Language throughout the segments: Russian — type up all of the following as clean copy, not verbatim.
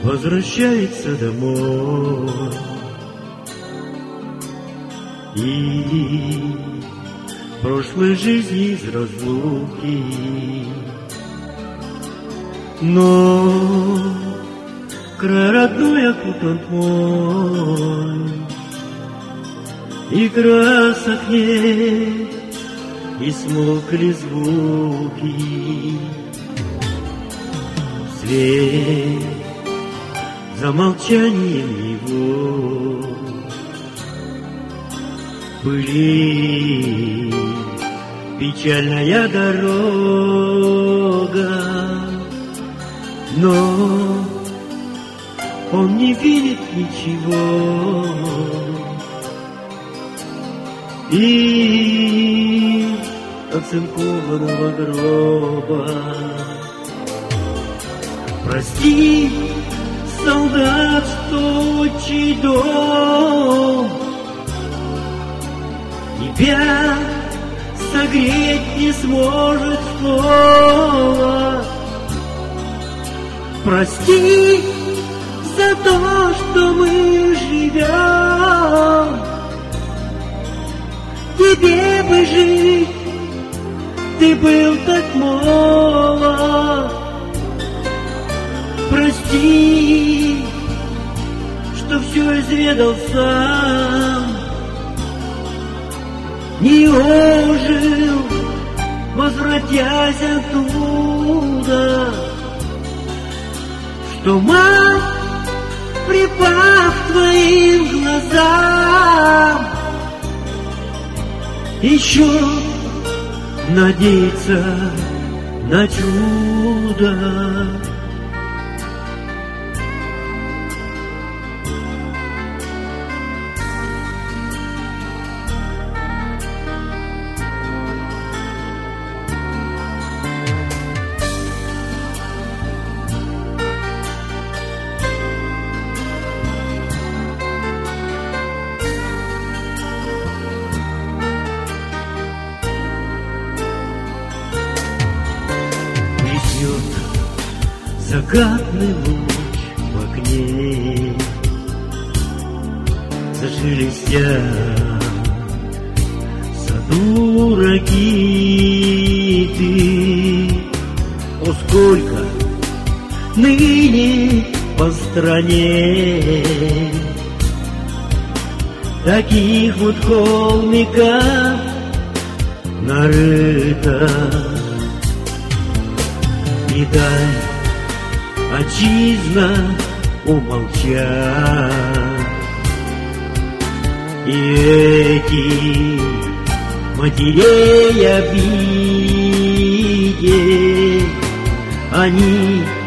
возвращается домой. И прошлой жизни из разлуки, но край родной окутан мой, и красок нет, и смолкли звуки. Свет за молчанием его пыли печальная дорога, но он не видит ничего, и оцинкованного гроба. Прости, солдат, что отчий дом тебя согреть не сможет слово. Прости за то, что мы живем, тебе бы жить, ты был так молод. Прости, что все изведал сам, не ожил, возвратясь оттуда, что мать, припав к твоим глазам, еще надеется на чудо. Закатный луч в окне, зашелестят в саду ракиты. О, сколько ныне по стране таких вот холмиков нарыто. Не дай, отчизна, умолчать, и этих матерей обидеть. Они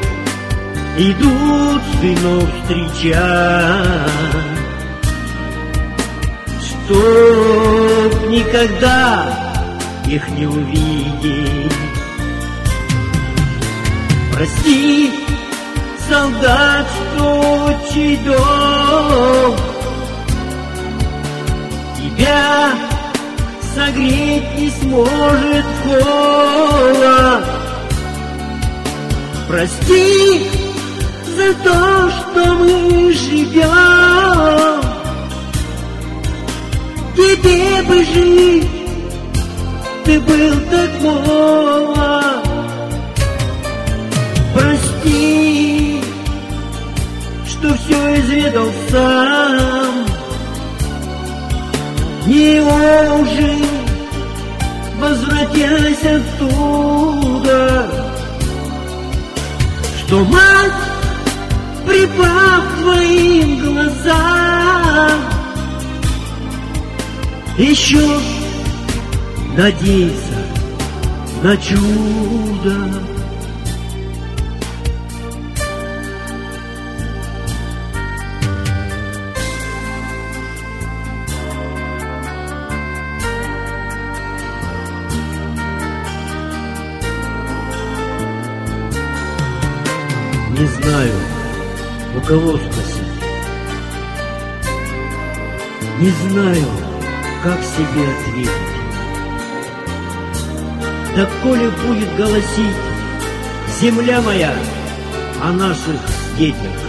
идут сынов встречать, чтоб никогда их не увидеть. Прости, солдат, что отчий дом тебя согреть не сможет холод. Прости за то, что мы живем, тебе бы жить, ты был так молод. Прости, что все изведал сам, не ожил, возвратясь оттуда, что мать, припав к твоим глазам, еще надеется на чудо. Не знаю, у кого спросить, не знаю, как себе ответить. Так коли будет голосить земля моя о наших детях,